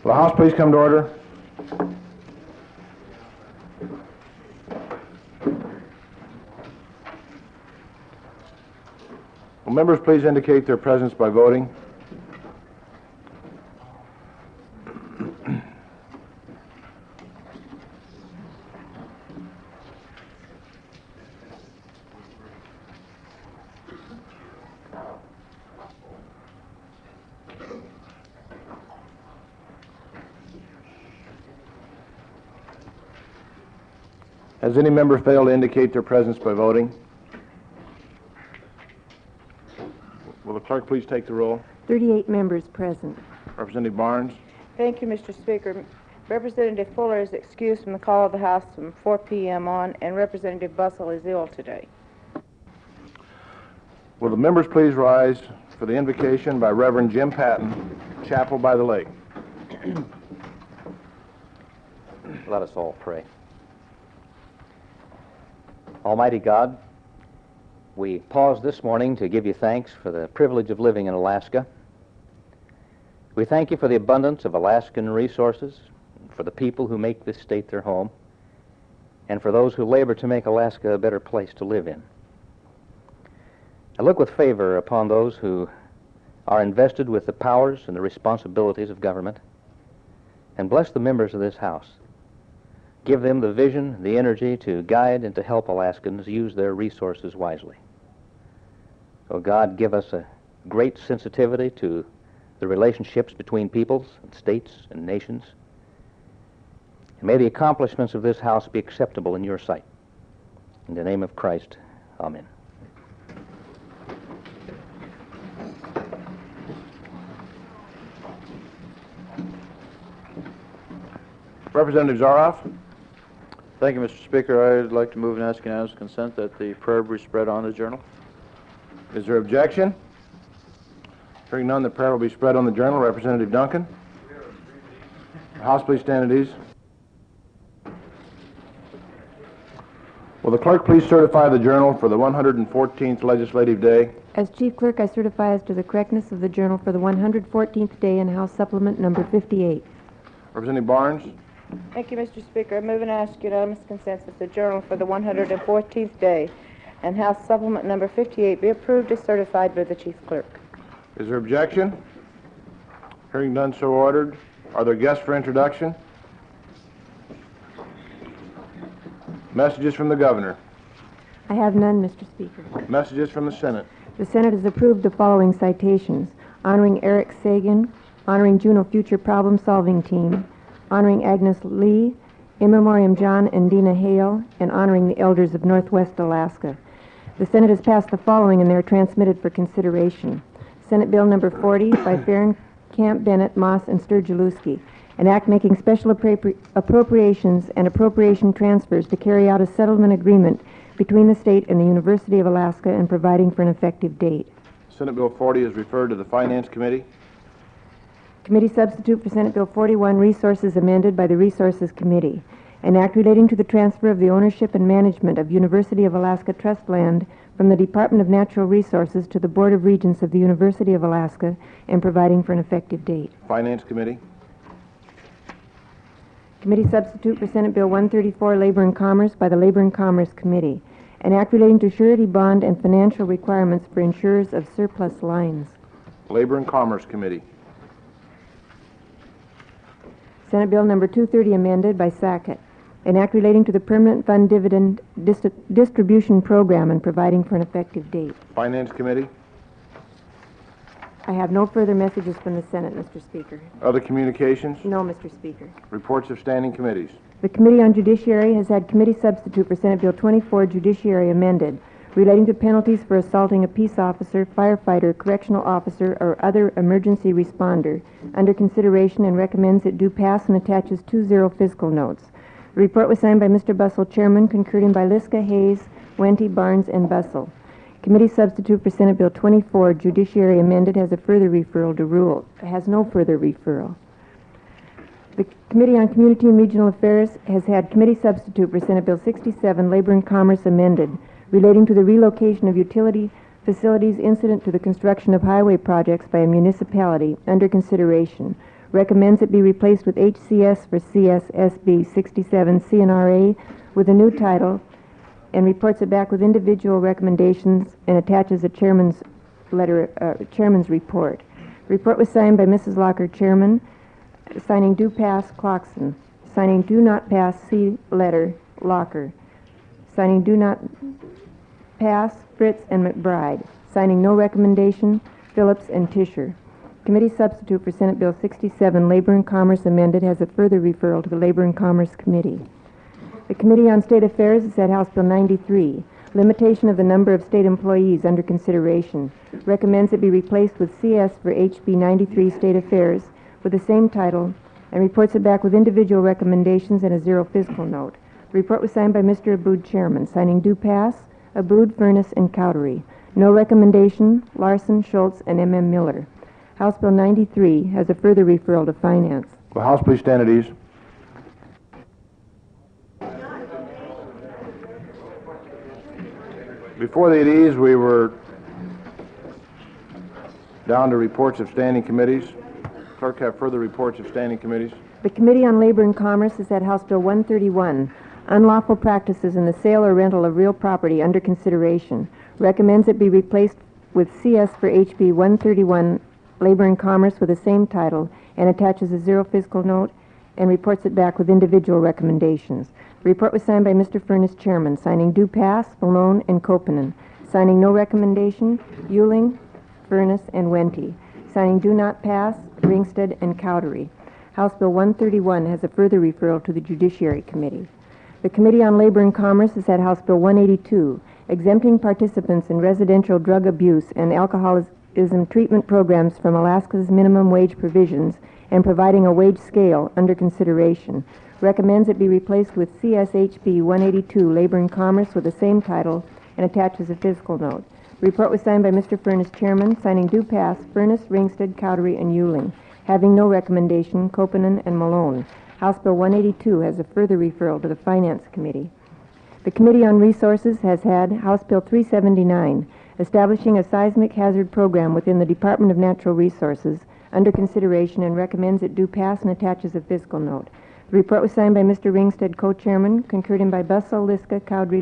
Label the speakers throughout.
Speaker 1: Will the House please come to order? Will members please indicate their presence by voting? Has any member failed to indicate their presence by voting? Will the clerk please take the roll?
Speaker 2: 38 members present.
Speaker 1: Representative Barnes?
Speaker 3: Thank you, Mr. Speaker. Representative Fuller is excused from the call of the House from 4 p.m. on, and Representative Bussell is ill today.
Speaker 1: Will the members please rise for the invocation by Reverend Jim Patton, Chapel by the Lake.
Speaker 4: Let us all pray. Almighty God, we pause this morning to give you thanks for the privilege of living in Alaska. We thank you for the abundance of Alaskan resources, for the people who make this state their home, and for those who labor to make Alaska a better place to live in. I look with favor upon those who are invested with the powers and the responsibilities of government, and bless the members of this House. Give them the vision, the energy to guide and to help Alaskans use their resources wisely. Oh God, give us a great sensitivity to the relationships between peoples and states and nations. And may the accomplishments of this House be acceptable in your sight. In the name of Christ, amen.
Speaker 1: Representative Zaroff?
Speaker 5: Thank you, Mr. Speaker. I'd like to move and ask unanimous consent that the prayer be spread on the journal.
Speaker 1: Is there objection? Hearing none, the prayer will be spread on the journal. Representative Duncan? House, please stand at ease. Will the clerk please certify the journal for the 114th legislative day?
Speaker 2: As Chief Clerk, I certify as to the correctness of the journal for the 114th day in House Supplement number 58.
Speaker 1: Representative Barnes?
Speaker 3: Thank you, Mr. Speaker. I move and ask unanimous consent that the journal for the 114th day and House Supplement number 58 be approved as certified by the Chief Clerk.
Speaker 1: Is there objection? Hearing none, so ordered. Are there guests for introduction? Messages from the Governor.
Speaker 2: I have none, Mr. Speaker.
Speaker 1: Messages from the Senate.
Speaker 2: The Senate has approved the following citations: honoring Eric Sagan, honoring Juneau Future Problem Solving Team, honoring Agnes Lee, in memoriam John and Dina Hale, and honoring the elders of Northwest Alaska. The Senate has passed the following, and they are transmitted for consideration. Senate Bill number 40 by Farron, Camp, Bennett, Moss, and Sturgielewski, an act making special appropriations and appropriation transfers to carry out a settlement agreement between the state and the University of Alaska and providing for an effective date.
Speaker 1: Senate Bill 40 is referred to the Finance Committee.
Speaker 2: Committee substitute for Senate Bill 41, Resources, amended by the Resources Committee. An act relating to the transfer of the ownership and management of University of Alaska Trust land from the Department of Natural Resources to the Board of Regents of the University of Alaska and providing for an effective date.
Speaker 1: Finance Committee.
Speaker 2: Committee substitute for Senate Bill 134, Labor and Commerce, by the Labor and Commerce Committee. An act relating to surety bond and financial requirements for insurers of surplus lines.
Speaker 1: Labor and Commerce Committee.
Speaker 2: Senate Bill number 230, amended by Sackett. An act relating to the Permanent Fund Dividend Distribution Program and providing for an effective date.
Speaker 1: Finance Committee.
Speaker 2: I have no further messages from the Senate, Mr. Speaker.
Speaker 1: Other communications.
Speaker 2: No, Mr. Speaker.
Speaker 1: Reports of standing committees.
Speaker 2: The Committee on Judiciary has had committee substitute for Senate Bill 24, Judiciary amended, relating to penalties for assaulting a peace officer, firefighter, correctional officer, or other emergency responder, under consideration, and recommends it do pass and attaches 20 fiscal notes. The report was signed by Mr. Bussell, Chairman, concurred in by Liska, Hayes, Wente, Barnes, and Bussell. Committee substitute for Senate Bill 24, Judiciary amended, has a further referral to rule. It has no further referral. The Committee on Community and Regional Affairs has had committee substitute for Senate Bill 67, Labor and Commerce amended, relating to the relocation of utility facilities incident to the construction of highway projects by a municipality, under consideration. recommends it be replaced with HCS for CSSB 67 CNRA with a new title, and reports it back with individual recommendations and attaches a chairman's report. Report was signed by Mrs. Locker, Chairman, signing do pass Clarkson, signing do not pass C. Letter Locker, signing do not pass Fritz and McBride, signing no recommendation Phillips and Tischer. Committee substitute for Senate Bill 67, Labor and Commerce amended, has a further referral to the Labor and Commerce Committee. The Committee on State Affairs has had House Bill 93, limitation of the number of state employees under consideration, recommends it be replaced with CS for HB 93 State Affairs with the same title, and reports it back with individual recommendations and a zero fiscal note. The report was signed by Mr. Abood, Chairman, signing do pass Abood, Furness, and Cowdery. No recommendation Larson, Schultz, and M.M. Miller. House Bill 93 has a further referral to Finance.
Speaker 1: Will House please stand at ease? Before the at ease, we were down to reports of standing committees. Clerk, have further reports of standing committees.
Speaker 2: The Committee on Labor and Commerce has had House Bill 131, unlawful practices in the sale or rental of real property under consideration. Recommends it be replaced with CS for HB 131, Labor and Commerce with the same title, and attaches a zero fiscal note, and reports it back with individual recommendations. The report was signed by Mr. Furness, Chairman, signing do pass Malone and Koponen, signing no recommendation Euling, Furness, and Wente, signing do not pass Ringsted and Cowdery. House Bill 131 has a further referral to the Judiciary Committee. The Committee on Labor and Commerce has had House Bill 182, exempting participants in residential drug abuse and alcoholism treatment programs from Alaska's minimum wage provisions and providing a wage scale under consideration. Recommends it be replaced with CSHB 182, Labor and Commerce with the same title, and attaches a fiscal note. The report was signed by Mr. Furness, Chairman, signing do pass Furness, Ringsted, Cowdery, and Euling, having no recommendation Koponen and Malone. House Bill 182 has a further referral to the Finance Committee. The Committee on Resources has had House Bill 379, establishing a seismic hazard program within the Department of Natural Resources, under consideration, and recommends it do pass and attaches a fiscal note. The report was signed by Mr. Ringsted, co-chairman, concurred in by Bussell, Liska, Cowdery,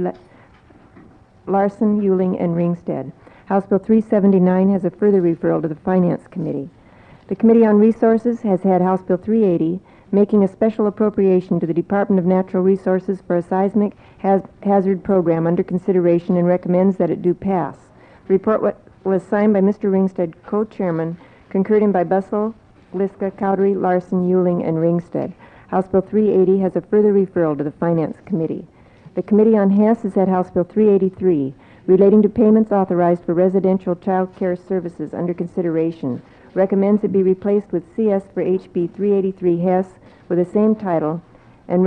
Speaker 2: Larson, Euling, and Ringsted. House Bill 379 has a further referral to the Finance Committee. The Committee on Resources has had House Bill 380, making a special appropriation to the Department of Natural Resources for a seismic hazard program under consideration, and recommends that it do pass. The report was signed by Mr. Ringsted, co-chairman, concurred in by Bussell, Liska, Cowdery, Larson, Euling, and Ringsted. House Bill 380 has a further referral to the Finance Committee. The Committee on Hess has had House Bill 383, relating to payments authorized for residential child care services under consideration. Recommends it be replaced with CS for HB 383 Hess with the same title, and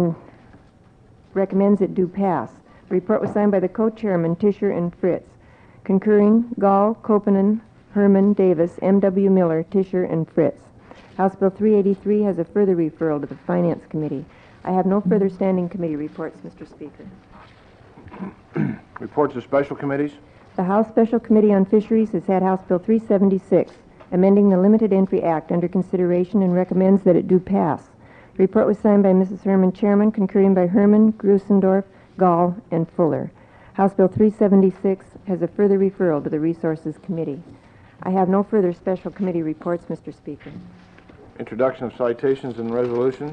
Speaker 2: recommends it do pass. The report was signed by the co-chairmen Tischer and Fritz, concurring Gall, Koponen, Herman, Davis, M.W. Miller, Tischer, and Fritz. House Bill 383 has a further referral to the Finance Committee. I have no further standing committee reports, Mr. Speaker.
Speaker 1: Reports of special committees.
Speaker 2: The House Special Committee on Fisheries has had House Bill 376, amending the Limited Entry Act, under consideration, and recommends that it do pass. The report was signed by Mrs. Herman, Chairman, concurring by Herman, Grusendorf, Gall, and Fuller. House Bill 376 has a further referral to the Resources Committee. I have no further special committee reports, Mr. Speaker.
Speaker 1: Introduction of citations and resolutions.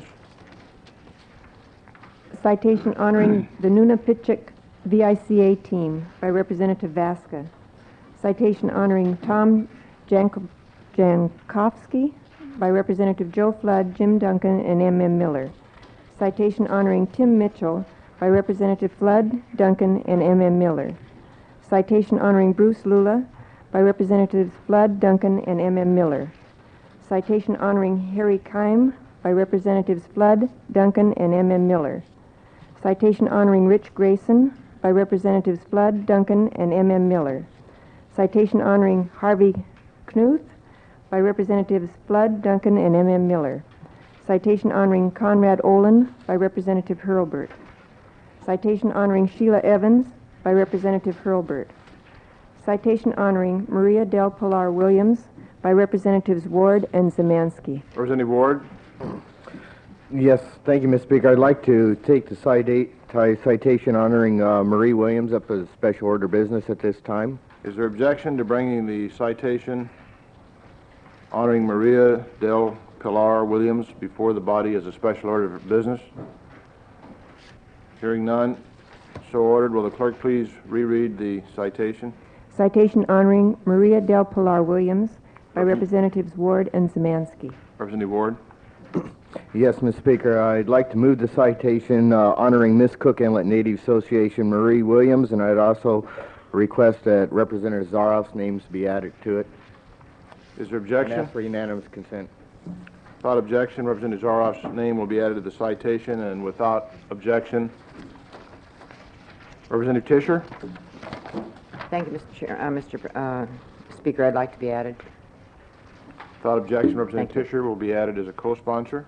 Speaker 2: Citation honoring the Nunapitchuk VICA team by Representative Vasca. Citation honoring Tom Jankowski by Representative Joe Flood, Jim Duncan, and M.M. Miller. Citation honoring Tim Mitchell by Representative Flood, Duncan, and M.M. Miller. Citation honoring Bruce Lula by Representatives Flood, Duncan, and M.M. Miller. Citation honoring Harry Keim by Representatives Flood, Duncan, and M.M. Miller. Citation honoring Rich Grayson by Representatives Flood, Duncan, and M.M. Miller. Citation honoring Harvey Knuth by Representatives Flood, Duncan, and M.M. Miller. Citation honoring Conrad Olin by Representative Hurlburt. Citation honoring Sheila Evans by Representative Hurlburt. Citation honoring Maria Del Pilar Williams by Representatives Ward and Zemansky.
Speaker 1: Representative Ward.
Speaker 6: Yes, thank you, Mr. Speaker. I'd like to take the citation honoring Marie Williams up as special order business at this time.
Speaker 1: Is there objection to bringing the citation honoring Maria del Pilar Williams before the body as a special order of business? Hearing none, so ordered. Will the clerk please reread the citation?
Speaker 2: Citation honoring Maria del Pilar Williams by Representatives Ward and Zemansky.
Speaker 1: Representative Ward.
Speaker 6: Yes, Mr. Speaker, I'd like to move the citation honoring Miss Cook Inlet Native Association Marie Williams, and I'd also request that Representative Zaroff's names be added to it.
Speaker 1: Is there
Speaker 6: And
Speaker 1: objection?
Speaker 6: ask for unanimous consent.
Speaker 1: Without objection, Representative Zaroff's name will be added to the citation, and without objection, Representative Tischer.
Speaker 7: Thank you, Mr. Speaker. I'd like to be added.
Speaker 1: Without objection, Representative
Speaker 7: Thank you.
Speaker 1: Tischer will be added as a co-sponsor.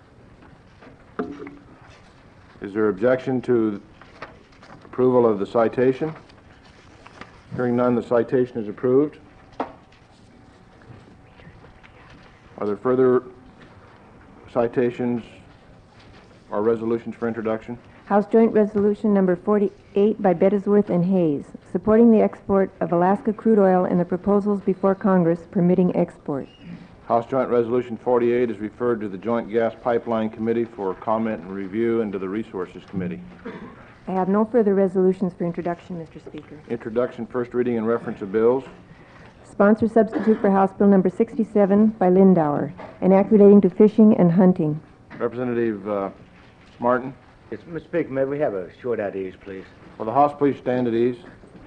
Speaker 1: Is there objection to approval of the citation? Hearing none, the citation is approved. Are there further citations or resolutions for introduction?
Speaker 2: House Joint Resolution Number 48 by Bettesworth and Hayes, supporting the export of Alaska crude oil and the proposals before Congress permitting export.
Speaker 1: House Joint Resolution 48 is referred to the Joint Gas Pipeline Committee for comment and review and to the Resources Committee.
Speaker 2: I have no further resolutions for introduction, Mr. Speaker.
Speaker 1: Introduction, first reading, and reference of bills.
Speaker 2: Sponsor substitute for House Bill Number 67 by Lindauer, an act relating to fishing and hunting.
Speaker 1: Representative Martin.
Speaker 8: Yes, Mr. Speaker, may we have a short at ease, please?
Speaker 1: Will the House please stand at ease?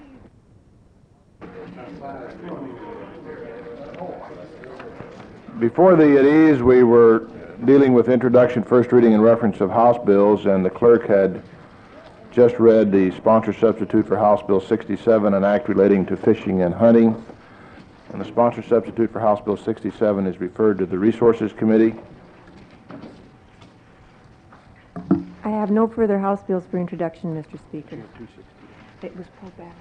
Speaker 1: Before the at ease, we were dealing with introduction, first reading, and reference of House bills, and the clerk had just read the sponsor substitute for House Bill 67, an act relating to fishing and hunting. And the sponsor substitute for House Bill 67 is referred to the Resources Committee.
Speaker 2: I have no further House bills for introduction, Mr. Speaker. It was pulled back.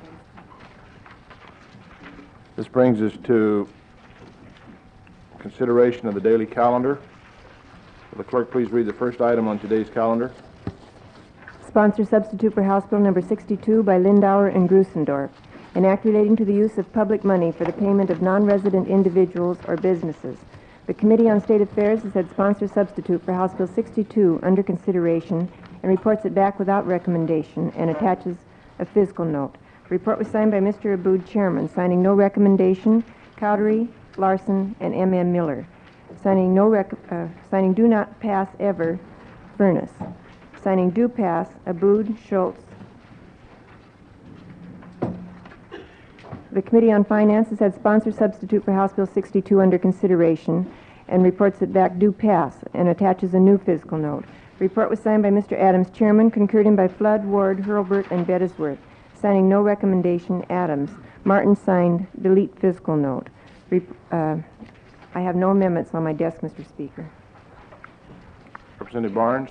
Speaker 1: This brings us to consideration of the daily calendar. Will the clerk please read the first item on today's calendar?
Speaker 2: Sponsor substitute for House Bill Number 62 by Lindauer and Grusendorf, an act relating to the use of public money for the payment of non-resident individuals or businesses. The Committee on State Affairs has had sponsor substitute for House Bill 62 under consideration and reports it back without recommendation and attaches a fiscal note. The report was signed by Mr. Abood, Chairman, signing no recommendation, Cowdery, Larson, and M.M. Miller. Signing do not pass ever, Furness. Signing do pass, Abood, Schultz. The Committee on Finance has had sponsor substitute for House Bill 62 under consideration and reports it back do pass and attaches a new fiscal note. The report was signed by Mr. Adams, Chairman, concurred in by Flood, Ward, Hurlburt, and Bettesworth. Signing no recommendation, Adams. Martin signed delete fiscal note. I have no amendments on my desk, Mr. Speaker.
Speaker 1: Representative Barnes.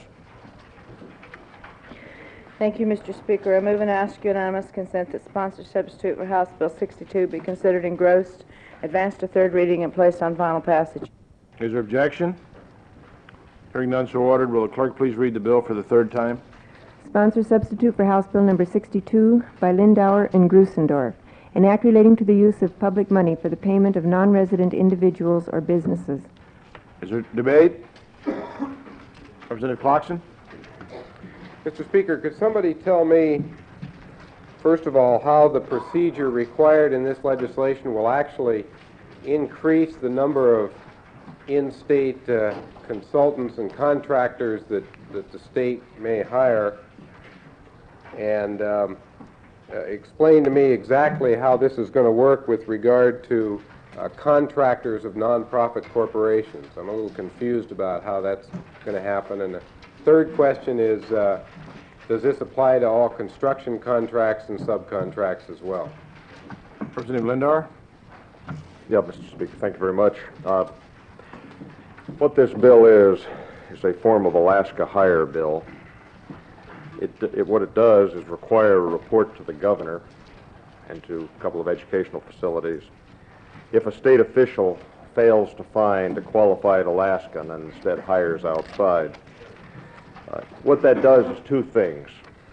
Speaker 3: Thank you, Mr. Speaker. I move and ask unanimous consent that sponsor substitute for House Bill 62 be considered engrossed, advanced to third reading, and placed on final passage.
Speaker 1: Is there objection? Hearing none, so ordered. Will the clerk please read the bill for the third time?
Speaker 2: Sponsor substitute for House Bill Number 62 by Lindauer and Grusendorf, an act relating to the use of public money for the payment of non-resident individuals or businesses.
Speaker 1: Is there debate? Representative Clarkson.
Speaker 9: Mr. Speaker, could somebody tell me, first of all, how the procedure required in this legislation will actually increase the number of in-state consultants and contractors that the state may hire, and explain to me exactly how this is going to work with regard to contractors of nonprofit corporations. I'm a little confused about how that's going to happen. And the third question is, does this apply to all construction contracts and subcontracts as well?
Speaker 1: Representative Lindauer.
Speaker 10: Yeah, Mr. Speaker, thank you very much. What this bill is a form of Alaska hire bill. What it does is require a report to the governor and to a couple of educational facilities if a state official fails to find a qualified Alaskan and instead hires outside. What that does is two things.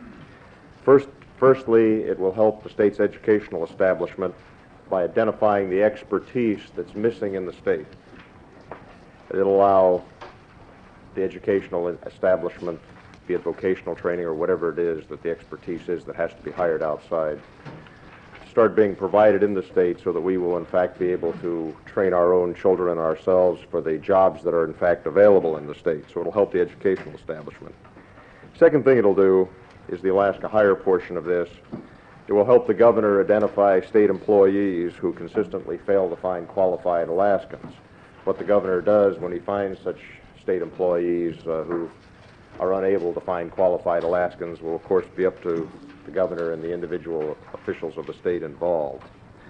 Speaker 10: Firstly, it will help the state's educational establishment by identifying the expertise that's missing in the state. It'll allow the educational establishment, be it vocational training or whatever it is that the expertise is that has to be hired outside, start being provided in the state so that we will in fact be able to train our own children and ourselves for the jobs that are in fact available in the state. So it'll help the educational establishment. Second thing it'll do is the Alaska Hire portion of this. It will help the governor identify state employees who consistently fail to find qualified Alaskans. What the governor does when he finds such state employees who are unable to find qualified Alaskans will of course be up to the governor and the individual officials of the state involved.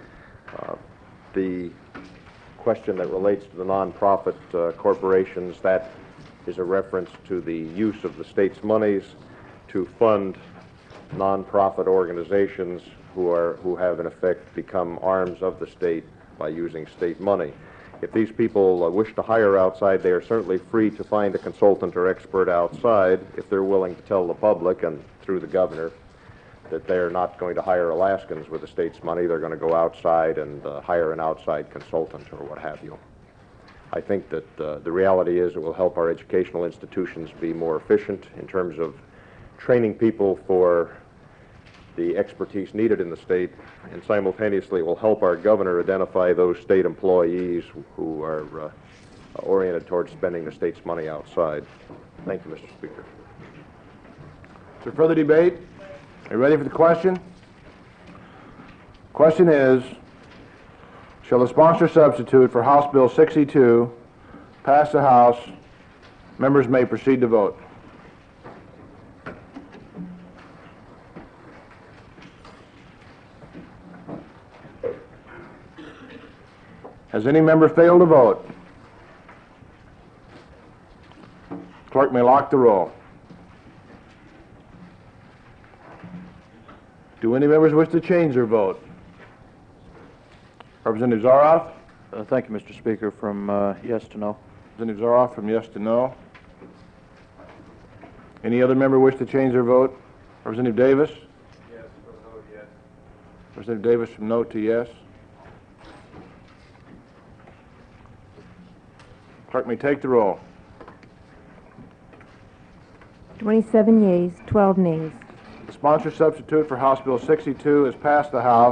Speaker 10: The question that relates to the nonprofit corporations, that is a reference to the use of the state's monies to fund nonprofit organizations who have in effect become arms of the state by using state money. If these people wish to hire outside, they are certainly free to find a consultant or expert outside if they're willing to tell the public and through the governor that they're not going to hire Alaskans with the state's money. They're going to go outside and hire an outside consultant or what have you. I think that the reality is it will help our educational institutions be more efficient in terms of training people for the expertise needed in the state, and simultaneously it will help our governor identify those state employees who are oriented towards spending the state's money outside. Thank you, Mr. Speaker.
Speaker 1: Is there further debate? Are you ready for the question? Question is, shall the sponsor substitute for House Bill 62 pass the House? Members may proceed to vote. Has any member failed to vote? Clerk may lock the roll. Do any members wish to change their vote? Representative Zaroff?
Speaker 5: Thank you, Mr. Speaker. From yes to no.
Speaker 1: Representative Zaroff from yes to no. Any other member wish to change their vote? Representative Davis?
Speaker 9: Yes, from no, yes.
Speaker 1: Representative Davis from no to yes. Clerk may take the roll.
Speaker 2: 27 yeas, 12 nays.
Speaker 1: The sponsor substitute for House Bill 62 has passed the House.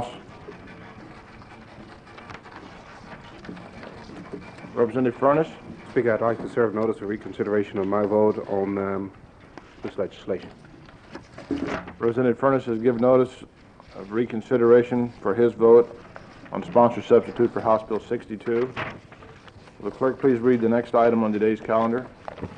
Speaker 1: Representative Furness?
Speaker 11: Speaker, I'd like to serve notice of reconsideration of my vote on this legislation.
Speaker 1: Representative Furness has given notice of reconsideration for his vote on sponsor substitute for House Bill 62. Will the clerk please read the next item on today's calendar?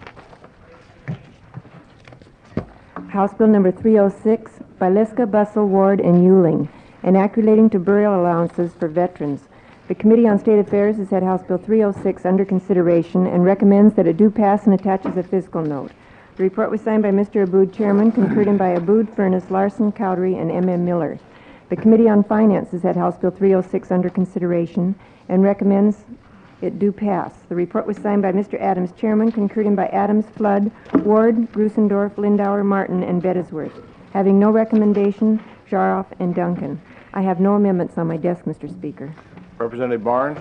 Speaker 2: House Bill number 306 by Liska, Bussell, Ward, and Euling, an act relating to burial allowances for veterans. The Committee on State Affairs has had House Bill 306 under consideration and recommends that it do pass and attaches a fiscal note. The report was signed by Mr. Abood, Chairman, concurred in by Abood, Furness, Larson, Cowdery, and M.M. Miller. The Committee on Finance has had House Bill 306 under consideration and recommends it do pass. The report was signed by Mr. Adams, Chairman, concurred in by Adams, Flood, Ward, Grusendorf, Lindauer, Martin, and Bettesworth. Having no recommendation, Zaroff and Duncan. I have no amendments on my desk, Mr. Speaker.
Speaker 1: Representative Barnes?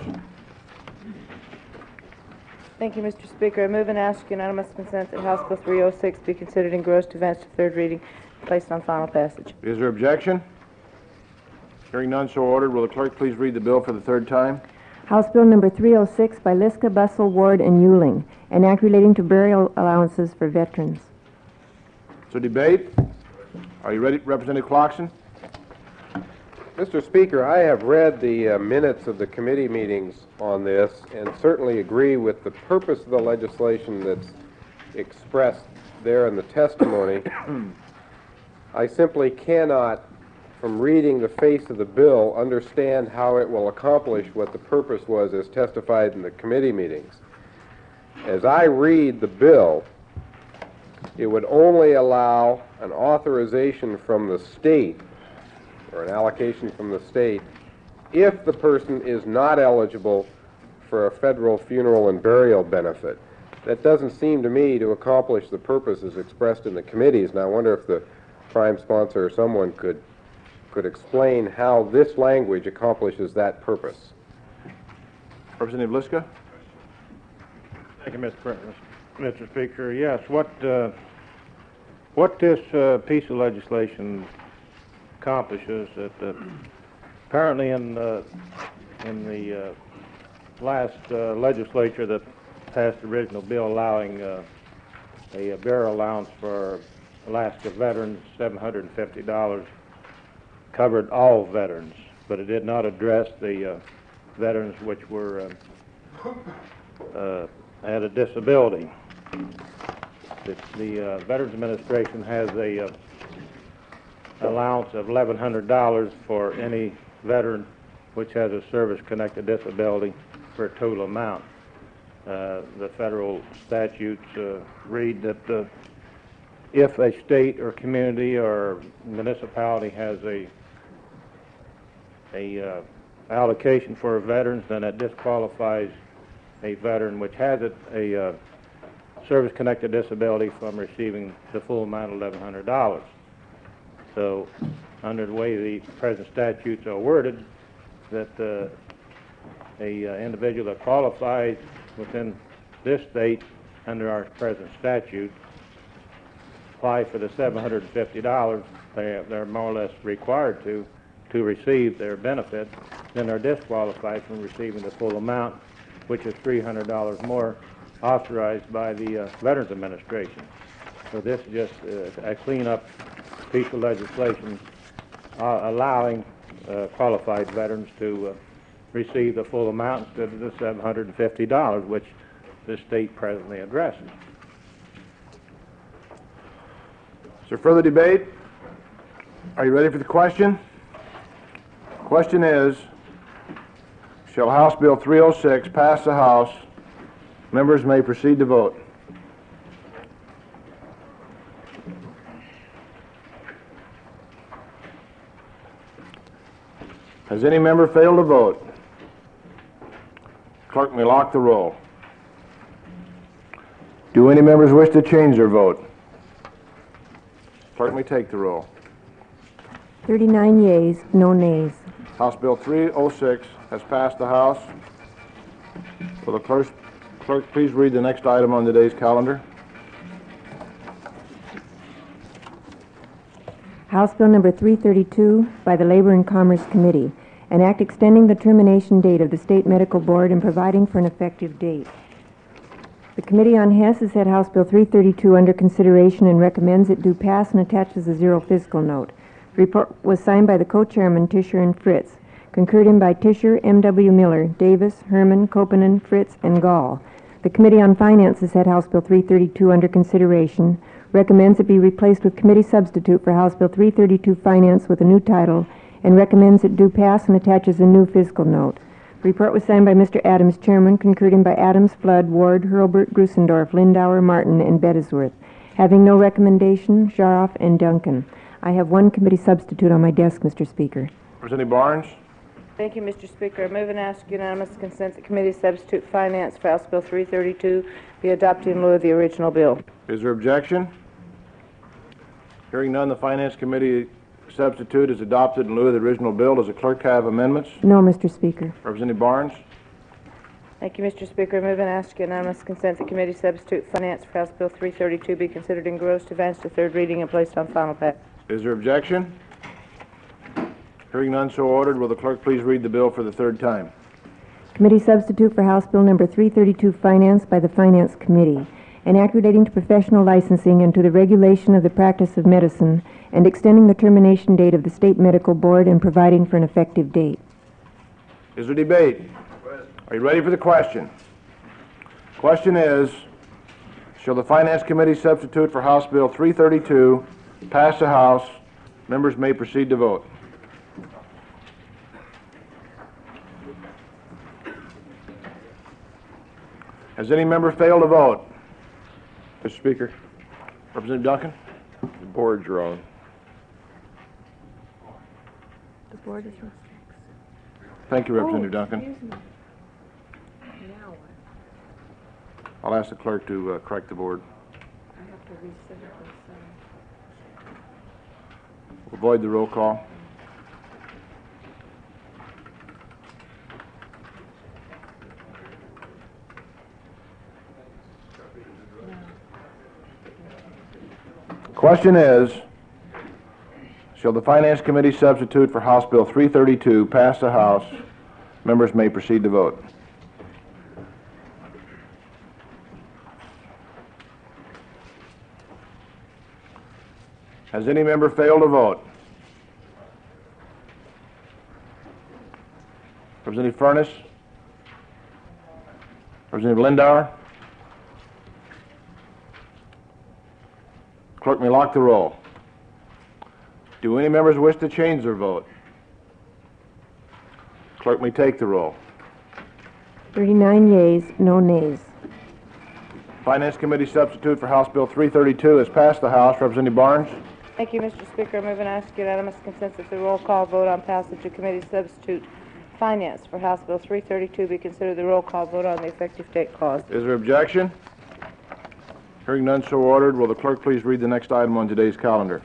Speaker 3: Thank you, Mr. Speaker. I move and ask unanimous consent that House Bill 306 be considered engrossed, advanced to third reading, and placed on final passage.
Speaker 1: Is there objection? Hearing none, so ordered. Will the clerk please read the bill for the third time?
Speaker 2: House Bill number 306 by Liska, Bussell, Ward, and Euling, an act relating to burial allowances for veterans.
Speaker 1: So debate. Are you ready, Representative Clarkson?
Speaker 9: Mr. Speaker, I have read the minutes of the committee meetings on this and certainly agree with the purpose of the legislation that's expressed there in the testimony. I simply cannot, from reading the face of the bill, understand how it will accomplish what the purpose was as testified in the committee meetings. As I read the bill, it would only allow an authorization from the state or an allocation from the state if the person is not eligible for a federal funeral and burial benefit. That doesn't seem to me to accomplish the purposes expressed in the committees, and I wonder if the prime sponsor or someone could explain how this language accomplishes that purpose.
Speaker 1: Representative Liska?
Speaker 12: Thank you, Mr. Speaker. Yes, what this piece of legislation accomplishes that apparently in the last legislature that passed the original bill allowing a burial allowance for Alaska veterans, $750, covered all veterans, but it did not address the veterans which were had a disability. The Veterans Administration has a allowance of $1,100 for any veteran which has a service-connected disability for a total amount. The federal statutes read that if a state or community or municipality has a allocation for veterans, then it disqualifies a veteran which has a service-connected disability from receiving the full amount of $1,100. So, under the way the present statutes are worded, that a individual that qualifies within this state under our present statute apply for the $750, they're more or less required to receive their benefit, then they're disqualified from receiving the full amount, which is $300 more authorized by the Veterans Administration. So this is just a clean-up piece of legislation allowing qualified veterans to receive the full amount instead of the $750, which the state presently addresses.
Speaker 1: Is there further debate? Are you ready for the question? Question is, shall House Bill 306 pass the House? Members may proceed to vote. Has any member failed to vote? Clerk may lock the roll. Do any members wish to change their vote? Clerk may take the roll.
Speaker 2: 39 yeas, no nays.
Speaker 1: House Bill 306 has passed the House. Will the clerk please read the next item on today's calendar?
Speaker 2: House Bill number 332 by the Labor and Commerce Committee, an act extending the termination date of the State Medical Board and providing for an effective date. The Committee on Hess has had House Bill 332 under consideration and recommends it do pass and attaches a zero fiscal note. The report was signed by the co-chairmen Tischer and Fritz, concurred in by Tischer, M.W. Miller, Davis, Herman, Kopenen, Fritz, and Gall. The Committee on Finance has had House Bill 332 under consideration, recommends it be replaced with committee substitute for House Bill 332 Finance with a new title, and recommends it do pass and attaches a new fiscal note. The report was signed by Mr. Adams, Chairman, concurred in by Adams, Flood, Ward, Hurlburt, Grusendorf, Lindauer, Martin, and Bettesworth. Having no recommendation, Sharoff and Duncan. I have one committee substitute on my desk, Mr. Speaker.
Speaker 1: Representative Barnes?
Speaker 3: Thank you, Mr. Speaker. I move and ask unanimous consent that committee substitute finance for House Bill 332 be adopted in lieu of the original bill.
Speaker 1: Is there objection? Hearing none, the Finance Committee substitute is adopted in lieu of the original bill. Does the clerk have amendments?
Speaker 2: No, Mr. Speaker.
Speaker 1: Representative Barnes?
Speaker 3: Thank you, Mr. Speaker. I move and ask unanimous consent that committee substitute finance for House Bill 332 be considered engrossed, advanced to third reading, and placed on final pass.
Speaker 1: Is there objection? Hearing none, so ordered. Will the clerk please read the bill for the third time?
Speaker 2: Committee substitute for House Bill number 332 Finance by the Finance Committee, an act relating to professional licensing and to the regulation of the practice of medicine, and extending the termination date of the State Medical Board and providing for an effective date.
Speaker 1: Is there debate? Are you ready for the question? Question is, shall the Finance Committee substitute for House Bill 332 pass the House? Members may proceed to vote. Has any member failed to vote? Mr. Speaker. Representative Duncan?
Speaker 10: The board's wrong.
Speaker 2: The board is wrong.
Speaker 1: Thank you, Representative Duncan. I'll ask the clerk to correct the board. We'll void the roll call. Question is, shall the Finance Committee substitute for House Bill 332 pass the House? Members may proceed to vote. Has any member failed to vote? Representative Furness? Representative Lindauer? Clerk may lock the roll. Do any members wish to change their vote? Clerk may take the roll.
Speaker 2: 39 yeas, no nays.
Speaker 1: Finance Committee substitute for House Bill 332 has passed the House. Representative Barnes?
Speaker 3: Thank you, Mr. Speaker. I move and ask unanimous consent that the roll call vote on passage of committee substitute finance for House Bill 332 be considered the roll call vote on the effective date clause.
Speaker 1: Is there objection? Hearing none, so ordered. Will the clerk please read the next item on today's calendar?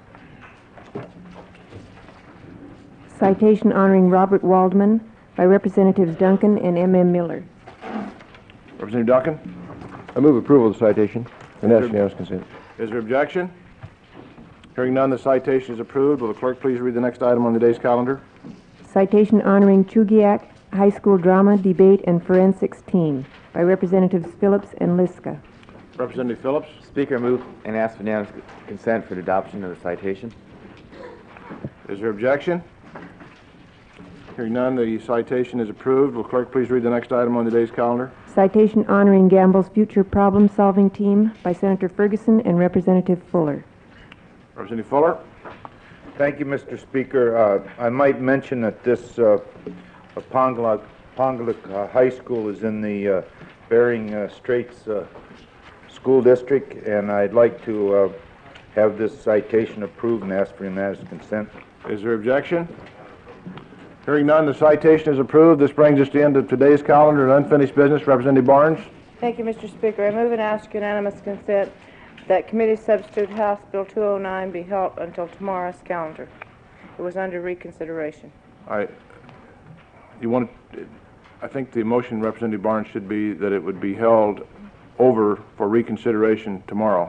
Speaker 2: Citation honoring Robert Waldman by Representatives Duncan and M.M. Miller.
Speaker 1: Representative Duncan?
Speaker 13: I move approval of the citation and ask unanimous consent.
Speaker 1: Is there objection? Hearing none, the citation is approved. Will the clerk please read the next item on today's calendar?
Speaker 2: Citation honoring Chugiak High School Drama, Debate, and Forensics Team by Representatives Phillips and Liska.
Speaker 1: Representative Phillips?
Speaker 13: Speaker, I move and ask for unanimous consent for the adoption of the citation.
Speaker 1: Is there objection? Hearing none, the citation is approved. Will clerk please read the next item on today's calendar?
Speaker 2: Citation honoring Gamble's Future Problem-Solving Team by Senator Ferguson and Representative Fuller.
Speaker 1: Representative Fuller?
Speaker 14: Thank you, Mr. Speaker. I might mention that this Pongaluk High School is in the Bering Straits School District, and I'd like to have this citation approved and ask for unanimous consent.
Speaker 1: Is there objection? Hearing none, the citation is approved. This brings us to the end of today's calendar and unfinished business. Representative Barnes?
Speaker 3: Thank you, Mr. Speaker. I move and ask unanimous consent that committee substitute House Bill 209 be held until tomorrow's calendar. It was under reconsideration.
Speaker 1: I think the motion, Representative Barnes, should be that it would be held over for reconsideration tomorrow.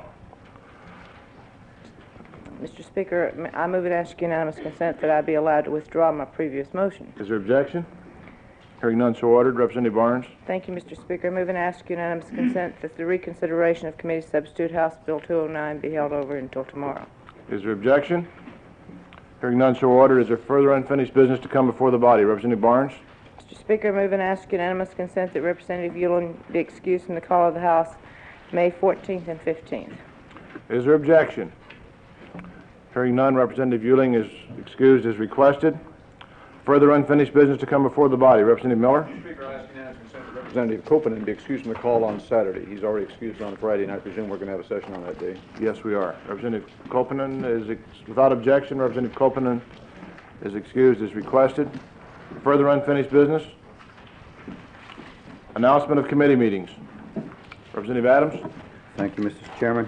Speaker 3: Mr. Speaker, I move and ask unanimous consent that I be allowed to withdraw my previous motion.
Speaker 1: Is there objection? Hearing none, so ordered. Representative Barnes?
Speaker 3: Thank you, Mr. Speaker. I move and ask unanimous consent that the reconsideration of committee substitute House Bill 209 be held over until tomorrow.
Speaker 1: Is there objection? Hearing none, so ordered. Is there further unfinished business to come before the body? Representative Barnes?
Speaker 3: Mr. Speaker, I move and ask unanimous consent that Representative Uehlen be excused from the call of the House May 14th and 15th.
Speaker 1: Is there objection? Hearing none, Representative Uehlen is excused as requested. Further unfinished business to come before the body. Representative Miller?
Speaker 15: Mr. Speaker, I ask unanimous consent that Representative Copeland be excused from the call on Saturday. He's already excused on Friday, and I presume we're going to have a session on that day.
Speaker 1: Yes, we are. Representative Copeland is, without objection, Representative Copeland is excused as requested. Further unfinished business? Announcement of committee meetings. Representative Adams?
Speaker 16: Thank you, Mr. Chairman.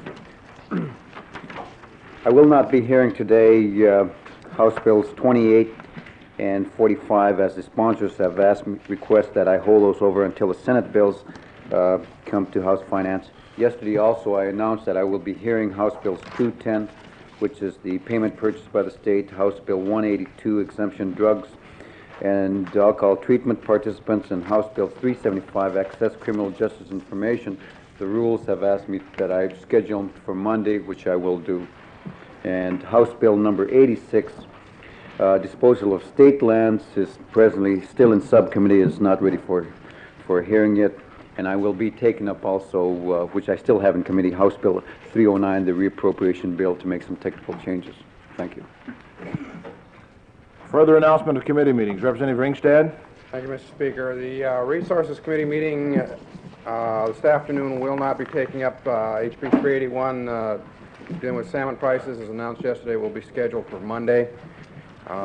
Speaker 16: I will not be hearing today House Bills 28 and 45, as the sponsors have requested that I hold those over until the Senate bills come to House Finance. Yesterday also I announced that I will be hearing House Bills 210, which is the payment purchased by the state, House Bill 182, exemption drugs and alcohol treatment participants, and House Bill 375, access criminal justice information. The rules have asked me that I schedule them for Monday, which I will do. And House Bill number 86, disposal of state lands, is presently still in subcommittee, is not ready for hearing yet. And I will be taking up also, which I still have in committee, House Bill 309, the reappropriation bill, to make some technical changes. Thank you.
Speaker 1: Further announcement of committee meetings. Representative Ringstad?
Speaker 9: Thank you, Mr. Speaker. The Resources Committee meeting this afternoon will not be taking up HB 381 dealing with salmon prices, as announced yesterday, will be scheduled for Monday.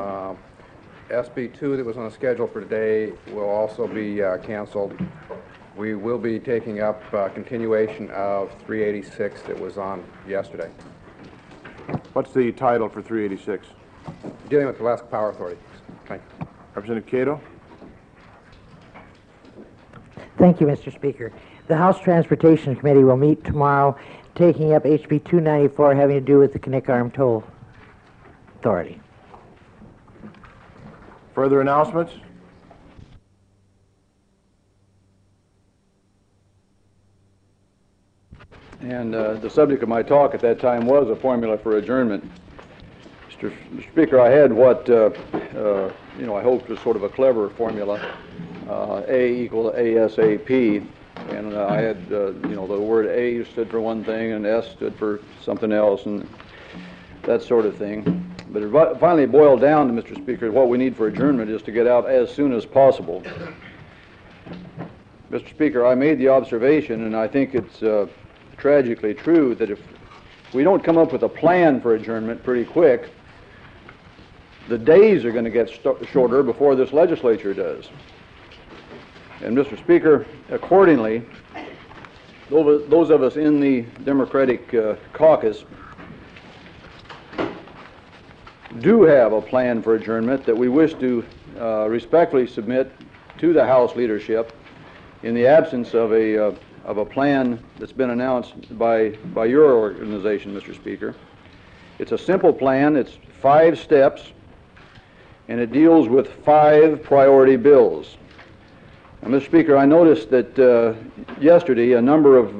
Speaker 9: SB 2 that was on the schedule for today will also be canceled.
Speaker 15: We will be taking up continuation of 386 that was on yesterday,
Speaker 1: What's the title for 386?
Speaker 15: dealing with the Alaska Power Authority. Thank you.
Speaker 1: Representative Cato?
Speaker 17: Thank you, Mr. Speaker. The House Transportation Committee will meet tomorrow taking up HB 294 having to do with the Knik Arm Toll Authority.
Speaker 1: Further announcements?
Speaker 15: And the subject of my talk at that time was a formula for adjournment. Mr. Speaker, I had what, I hoped was sort of a clever formula, A equal to ASAP. And I had, the word A stood for one thing and S stood for something else and that sort of thing. But it finally boiled down to, Mr. Speaker, what we need for adjournment is to get out as soon as possible. Mr. Speaker, I made the observation, and I think it's tragically true, that if we don't come up with a plan for adjournment pretty quick, the days are going to get shorter before this legislature does. And, Mr. Speaker, accordingly, those of us in the Democratic caucus do have a plan for adjournment that we wish to respectfully submit to the House leadership in the absence of a plan that's been announced by your organization, Mr. Speaker. It's a simple plan. It's 5 steps, and it deals with 5 priority bills. Now, Mr. Speaker, I noticed that yesterday a number of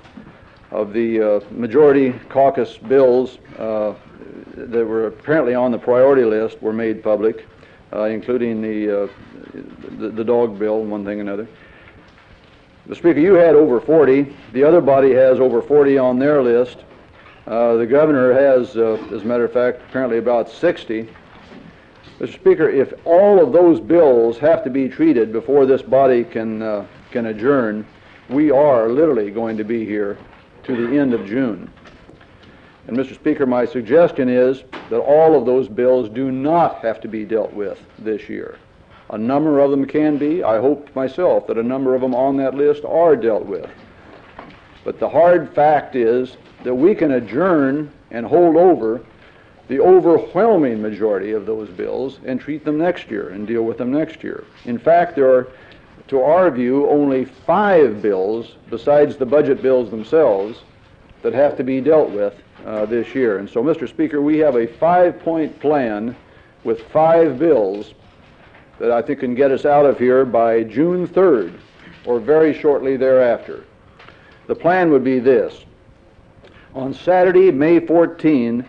Speaker 15: the majority caucus bills that were apparently on the priority list were made public, including the dog bill, one thing and another. Mr. Speaker, you had over 40. The other body has over 40 on their list. The governor has, as a matter of fact, apparently about 60. Mr. Speaker, if all of those bills have to be treated before this body can adjourn, we are literally going to be here to the end of June. And, Mr. Speaker, my suggestion is that all of those bills do not have to be dealt with this year. A number of them can be. I hope myself that a number of them on that list are dealt with. But the hard fact is that we can adjourn and hold over the overwhelming majority of those bills and treat them next year and deal with them next year. In fact, there are, to our view, only 5 bills besides the budget bills themselves that have to be dealt with this year. And so, Mr. Speaker, we have a 5-point plan with 5 bills that I think can get us out of here by June 3rd or very shortly thereafter. The plan would be this. On Saturday, May 14,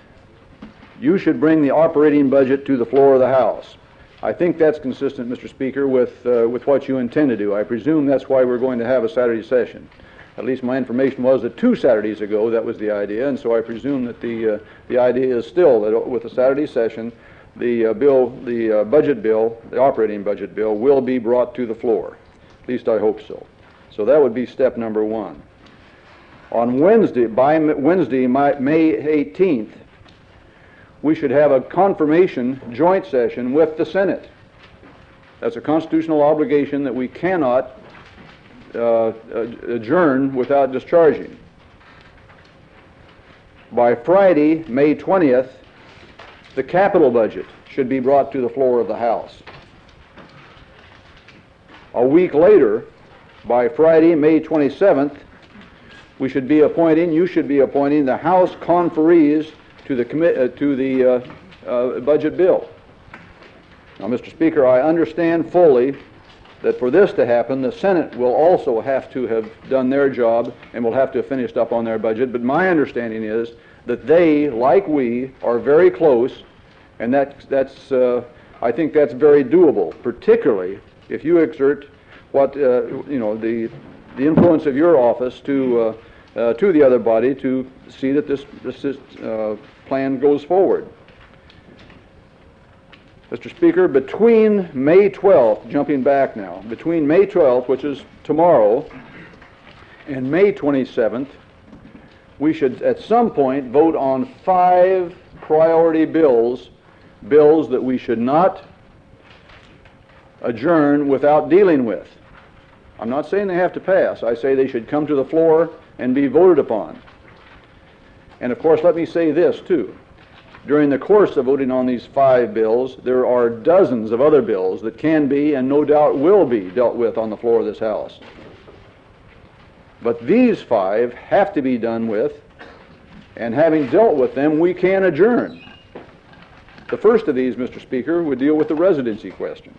Speaker 15: you should bring the operating budget to the floor of the House. I think that's consistent, Mr. Speaker, with what you intend to do. I presume that's why we're going to have a Saturday session. At least my information was that 2 Saturdays ago that was the idea, and so I presume that the idea is still that with the Saturday session, the budget bill, the operating budget bill, will be brought to the floor. At least I hope so. So that would be step number 1. On Wednesday, by Wednesday, May 18th, we should have a confirmation joint session with the Senate. That's a constitutional obligation that we cannot adjourn without discharging. By Friday, May 20th, the capital budget should be brought to the floor of the House. A week later, by Friday, May 27th, you should be appointing the House conferees to the budget bill. Now, Mr. Speaker, I understand fully that for this to happen, the Senate will also have to have done their job and will have to have finished up on their budget. But my understanding is that they, like we, are very close, and I think that's very doable, particularly if you exert the influence of your office to the other body to see that this plan goes forward. Mr. Speaker, between May 12th, jumping back now, between May 12th, which is tomorrow, and May 27th, we should at some point vote on 5 priority bills that we should not adjourn without dealing with. I'm not saying they have to pass. I say they should come to the floor and be voted upon. And of course, let me say this too. During the course of voting on these 5 bills, there are dozens of other bills that can be and no doubt will be dealt with on the floor of this House. But these 5 have to be done with, and having dealt with them, we can adjourn. The first of these, Mr. Speaker, would deal with the residency question.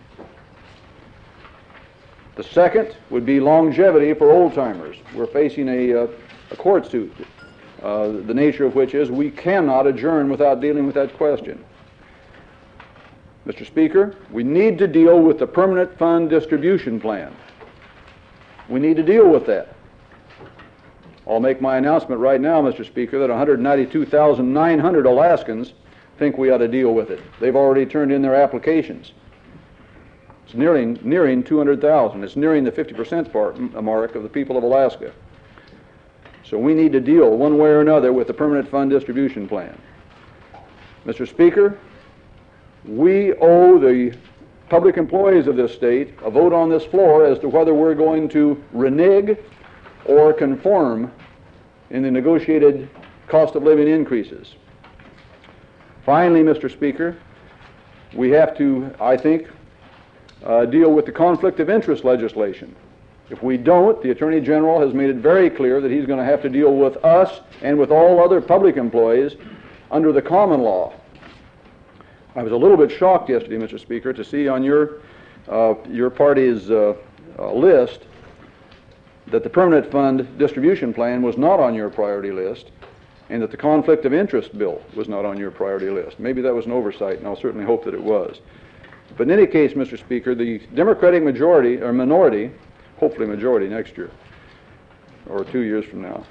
Speaker 15: The second would be longevity for old-timers. We're facing a court suit, the nature of which is we cannot adjourn without dealing with that question. Mr. Speaker, we need to deal with the permanent fund distribution plan. We need to deal with that. I'll make my announcement right now, Mr. Speaker, that 192,900 Alaskans think we ought to deal with it. They've already turned in their applications. It's nearing 200,000. It's nearing the 50% mark of the people of Alaska. So we need to deal one way or another with the permanent fund distribution plan. Mr. Speaker, we owe the public employees of this state a vote on this floor as to whether we're going to renege or conform in the negotiated cost of living increases. Finally, Mr. Speaker, we have to, I think, deal with the conflict of interest legislation. If we don't, the Attorney General has made it very clear that he's going to have to deal with us and with all other public employees under the common law. I was a little bit shocked yesterday, Mr. Speaker, to see on your party's list that the permanent fund distribution plan was not on your priority list, and that the conflict of interest bill was not on your priority list. Maybe that was an oversight, and I'll certainly hope that it was. But in any case, Mr. Speaker, the Democratic majority, or minority, hopefully majority next year, or 2 years from now.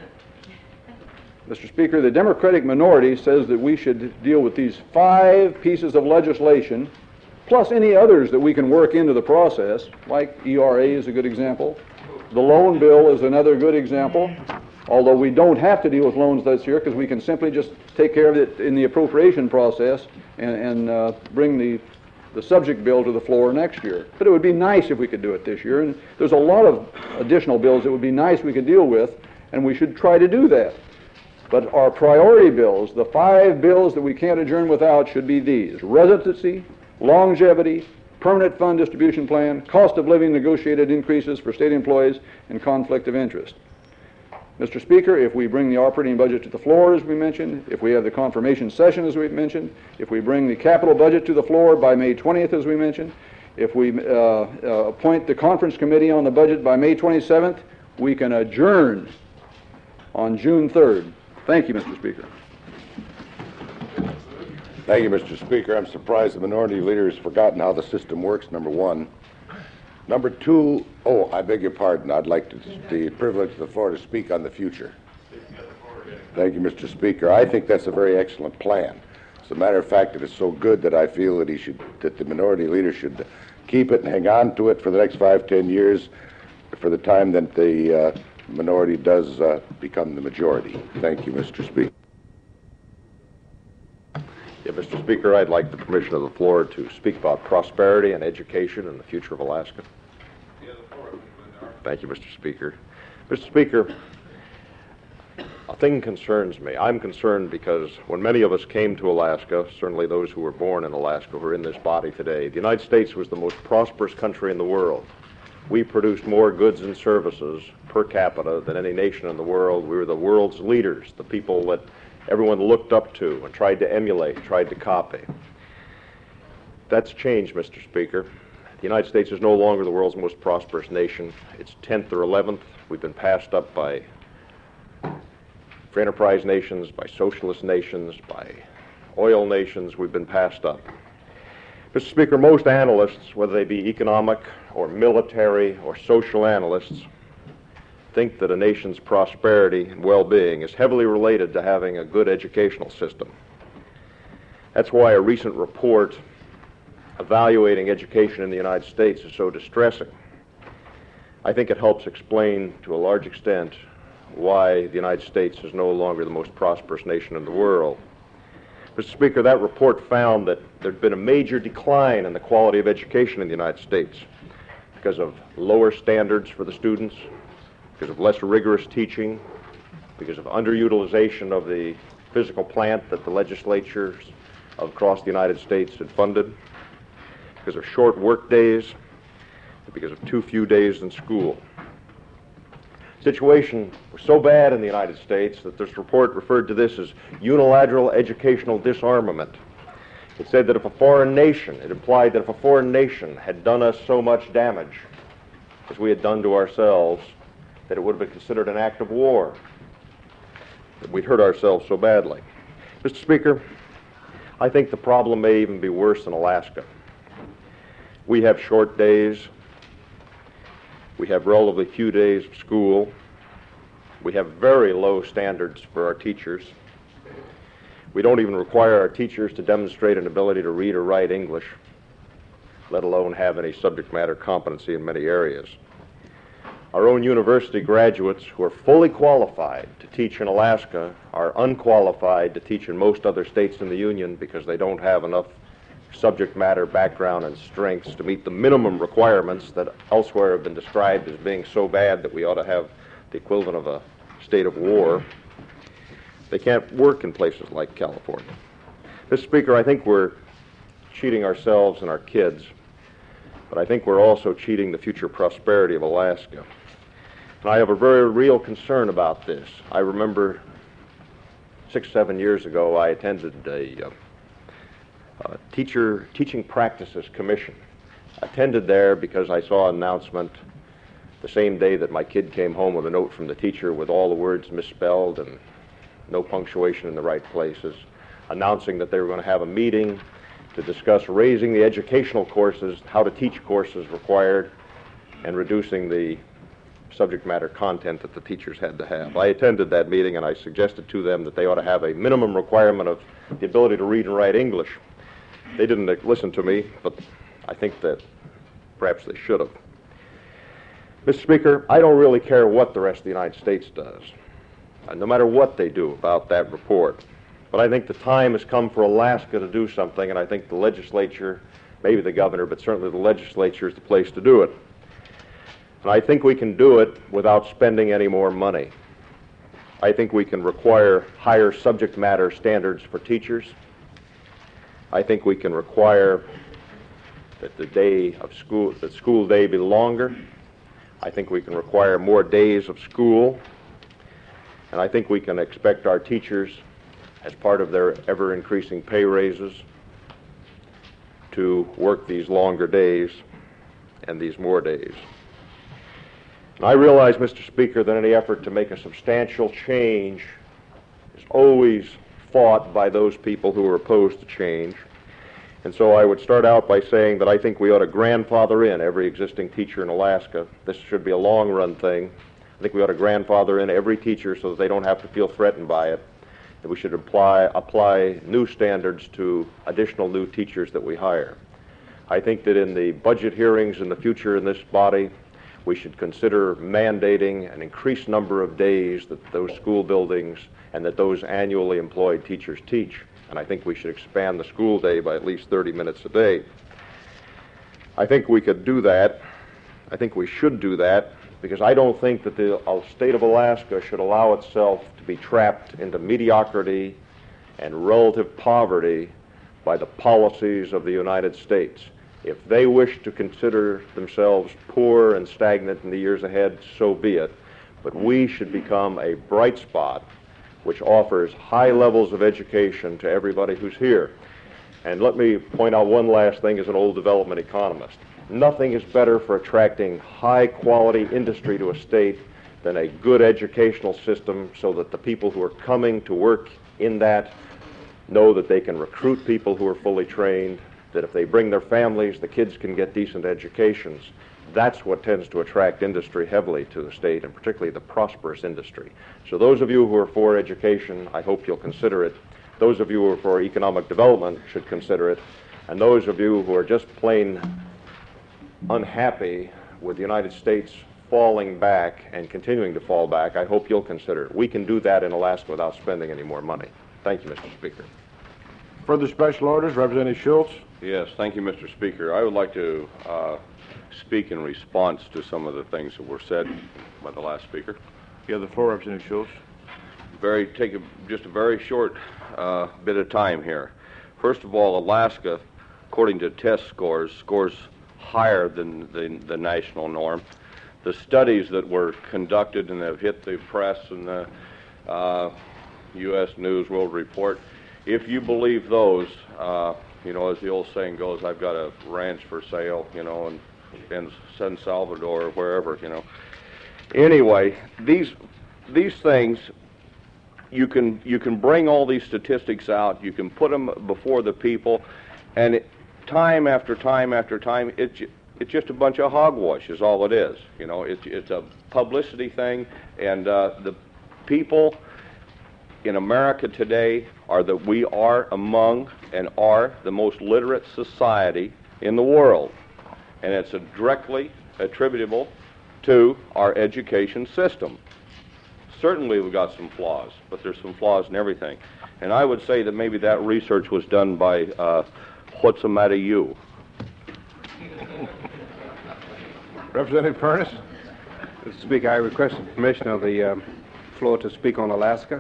Speaker 15: Mr. Speaker, the Democratic minority says that we should deal with these 5 pieces of legislation, plus any others that we can work into the process, like ERA is a good example. The loan bill is another good example, although we don't have to deal with loans this year because we can simply just take care of it in the appropriation process and bring the subject bill to the floor next year. But it would be nice if we could do it this year, and there's a lot of additional bills that would be nice we could deal with, and we should try to do that. But our priority bills, the 5 bills that we can't adjourn without, should be these: residency, longevity, permanent fund distribution plan, cost of living negotiated increases for state employees, and conflict of interest. Mr. Speaker, if we bring the operating budget to the floor, as we mentioned, if we have the confirmation session, as we've mentioned, if we bring the capital budget to the floor by May 20th, as we mentioned, if we appoint the conference committee on the budget by May 27th, we can adjourn on June 3rd. Thank you, Mr. Speaker.
Speaker 18: Thank you, Mr. Speaker. I'm surprised the minority leader has forgotten how the system works, number one. Number two, I beg your pardon. I'd like the privilege of the floor to speak on the future. Thank you, Mr. Speaker. I think that's a very excellent plan. As a matter of fact, it is so good that I feel that the minority leader should keep it and hang on to it for the next 5-10 years for the time that the minority does become the majority. Thank you, Mr. Speaker.
Speaker 10: Yeah, Mr. Speaker, I'd like the permission of the floor to speak about prosperity and education and the future of Alaska. Thank you, Mr. Speaker. Mr. Speaker, a thing concerns me. I'm concerned because when many of us came to Alaska, certainly those who were born in Alaska who are in this body today, the United States was the most prosperous country in the world. We produced more goods and services per capita than any nation in the world. We were the world's leaders, the people that everyone looked up to and tried to emulate, tried to copy. That's changed, Mr. Speaker. The United States is no longer the world's most prosperous nation. It's 10th or 11th. We've been passed up by free enterprise nations, by socialist nations, by oil nations. We've been passed up. Mr. Speaker, most analysts, whether they be economic or military or social analysts, think that a nation's prosperity and well-being is heavily related to having a good educational system. That's why a recent report evaluating education in the United States is so distressing. I think it helps explain to a large extent why the United States is no longer the most prosperous nation in the world. Mr. Speaker, that report found that there'd been a major decline in the quality of education in the United States. because of lower standards for the students, because of less rigorous teaching, because of underutilization of the physical plant that the legislatures across the United States had funded, because of short work days, and because of too few days in school. The situation was so bad in the United States that this report referred to this as unilateral educational disarmament. It said that if a foreign nation, it implied that if a foreign nation had done us so much damage as we had done to ourselves, that it would have been considered an act of war, that we'd hurt ourselves so badly. Mr. Speaker, I think the problem may even be worse in Alaska. We have short days. We have relatively few days of school. We have very low standards for our teachers. We don't even require our teachers to demonstrate an ability to read or write English, let alone have any subject matter competency in many areas. Our own university graduates who are fully qualified to teach in Alaska are unqualified to teach in most other states in the Union because they don't have enough subject matter background and strengths to meet the minimum requirements that elsewhere have been described as being so bad that we ought to have the equivalent of a state of war. They can't work in places like California. Mr. Speaker, I think we're cheating ourselves and our kids, but I think we're also cheating the future prosperity of Alaska. And I have a very real concern about this. I remember 6 or 7 years ago, I attended a Teaching Practices Commission. I attended there because I saw an announcement the same day that my kid came home with a note from the teacher with all the words misspelled and no punctuation in the right places, announcing that they were going to have a meeting to discuss raising the educational courses, how to teach courses required, and reducing the subject matter content that the teachers had to have. I attended that meeting and I suggested to them that they ought to have a minimum requirement of the ability to read and write English. They didn't listen to me, but I think that perhaps they should have. Mr. Speaker, I don't really care what the rest of the United States does, no matter what they do about that report. But I think the time has come for Alaska to do something, and I think the legislature, maybe the governor, but certainly the legislature is the place to do it. And I think we can do it without spending any more money. I think we can require higher subject matter standards for teachers. I think we can require that the school day be longer. I think we can require more days of school. And I think we can expect our teachers, as part of their ever-increasing pay raises, to work these longer days and these more days. And I realize, Mr. Speaker, that any effort to make a substantial change is always fought by those people who are opposed to change. And so I would start out by saying that I think we ought to grandfather in every existing teacher in Alaska. This should be a long-run thing. I think we ought to grandfather in every teacher so that they don't have to feel threatened by it. That we should apply new standards to additional new teachers that we hire. I think that in the budget hearings in the future in this body, we should consider mandating an increased number of days that those school buildings and that those annually employed teachers teach. And I think we should expand the school day by at least 30 minutes a day. I think we could do that. I think we should do that because I don't think that the state of Alaska should allow itself to be trapped into mediocrity and relative poverty by the policies of the United States. If they wish to consider themselves poor and stagnant in the years ahead, so be it. But we should become a bright spot which offers high levels of education to everybody who's here. And let me point out one last thing as an old development economist. Nothing is better for attracting high-quality industry to a state than a good educational system so that the people who are coming to work in that know that they can recruit people who are fully trained, that if they bring their families, the kids can get decent educations. That's what tends to attract industry heavily to the state, and particularly the prosperous industry. So those of you who are for education, I hope you'll consider it. Those of you who are for economic development should consider it. And those of you who are just plain unhappy with the United States falling back and continuing to fall back, I hope you'll consider it. We can do that in Alaska without spending any more money. Thank you, Mr. Speaker.
Speaker 1: Further special orders, Representative Schultz.
Speaker 19: Yes, thank you, Mr. Speaker. I would like to speak in response to some of the things that were said by the last speaker.
Speaker 11: You have the floor, Representative Schultz.
Speaker 19: Just a very short bit of time here. First of all, Alaska, according to test scores, scores higher than the national norm. The studies that were conducted and have hit the press and the U.S. News World Report, if you believe those, as the old saying goes, I've got a ranch for sale, in San Salvador or wherever, Anyway, these things, you can bring all these statistics out, you can put them before the people, and time after time after time, it's just a bunch of hogwash is all it is. It's a publicity thing, and the people in America today we are among and are the most literate society in the world, and it's directly attributable to our education system. Certainly we've got some flaws, but there's some flaws in everything. And I would say that maybe that research was done by What's the Matter You?
Speaker 11: Representative Furness. Mr. Speaker, I request the permission of the floor to speak on Alaska.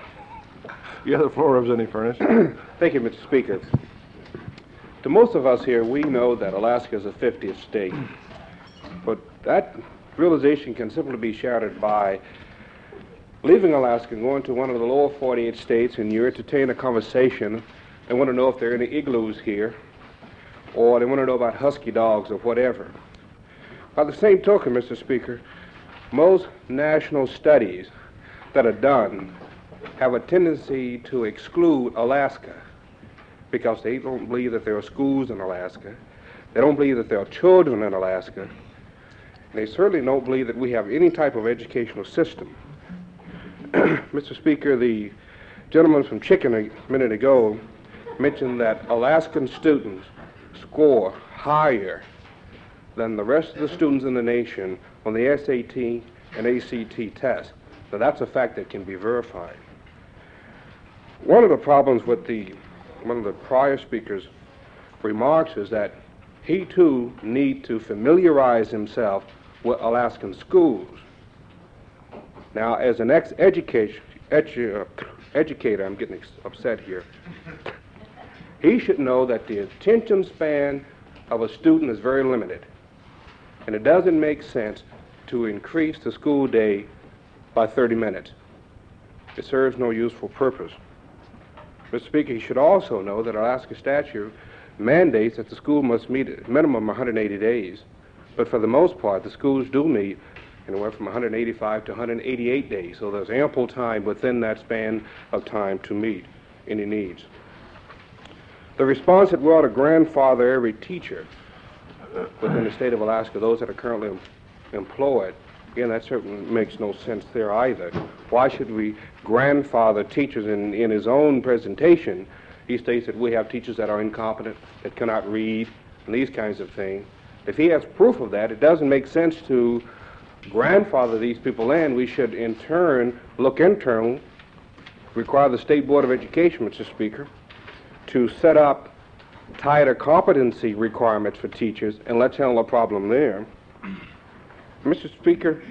Speaker 11: You have the floor, Representative Furness. Thank you, Mr. Speaker. To most of us here, we know that Alaska is a 50th state, but that realization can simply be shattered by leaving Alaska and going to one of the lower 48 states, and you entertain a conversation. They want to know if there are any igloos here, or they want to know about husky dogs or whatever. By the same token, Mr. Speaker, most national studies that are done have a tendency to exclude Alaska because they don't believe that there are schools in Alaska. They don't believe that there are children in Alaska. And they certainly don't believe that we have any type of educational system. Mr. Speaker, the gentleman from Chicken a minute ago mentioned that Alaskan students score higher than the rest of the students in the nation on the SAT and ACT tests. Now, that's a fact that can be verified. One of the problems with one of the prior speakers' remarks is that he too needs to familiarize himself with Alaskan schools. Now, as an educator, I'm getting upset here. He should know that the attention span of a student is very limited, and it doesn't make sense to increase the school day by 30 minutes. It serves no useful purpose. Mr. Speaker, he should also know that Alaska statute mandates that the school must meet at minimum 180 days, but for the most part, the schools do meet anywhere from 185 to 188 days, so there's ample time within that span of time to meet any needs. The response that we ought to grandfather every teacher within the state of Alaska, those that are currently employed, again, that certainly makes no sense there either. Why should we grandfather teachers? In his own presentation, he states that we have teachers that are incompetent, that cannot read, and these kinds of things. If he has proof of that, it doesn't make sense to grandfather these people in. We should, in turn, look internal, require the State Board of Education, Mr. Speaker, to set up tighter competency requirements for teachers, and let's handle the problem there. Mr. Speaker,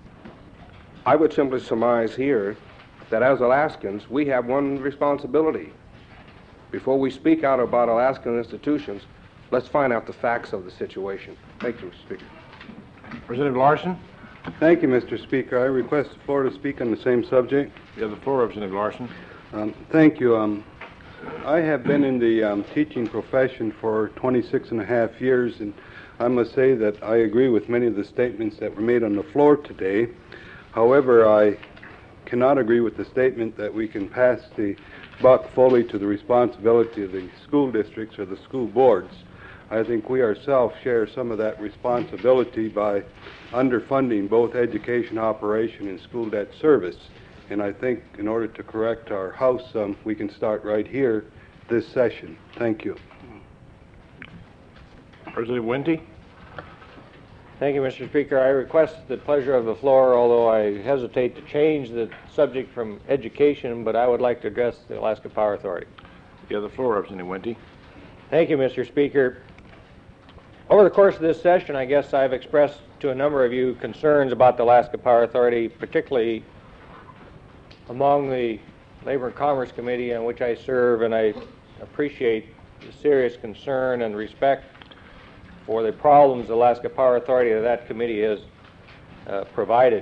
Speaker 11: I would simply surmise here that as Alaskans, we have one responsibility. Before we speak out about Alaskan institutions, let's find out the facts of the situation. Thank you, Mr. Speaker.
Speaker 1: Representative Larson.
Speaker 20: Thank you, Mr. Speaker. I request the floor to speak on the same subject.
Speaker 1: You have the floor, Representative Larson.
Speaker 20: Thank you. I have been in the teaching profession for 26 and a half years, and I must say that I agree with many of the statements that were made on the floor today. However, I cannot agree with the statement that we can pass the buck fully to the responsibility of the school districts or the school boards. I think we ourselves share some of that responsibility by underfunding both education operation and school debt service. And I think in order to correct our house, we can start right here this session. Thank you.
Speaker 1: Representative Wente.
Speaker 12: Thank you, Mr. Speaker. I request the pleasure of the floor, although I hesitate to change the subject from education, but I would like to address the Alaska Power Authority.
Speaker 1: You have the floor, Representative Wente.
Speaker 12: Thank you, Mr. Speaker.
Speaker 21: Over the course of this session, I guess I've expressed to a number of you concerns about the Alaska Power Authority, particularly among the Labor and Commerce Committee in which I serve, and I appreciate the serious concern and respect for the problems the Alaska Power Authority of that committee has provided.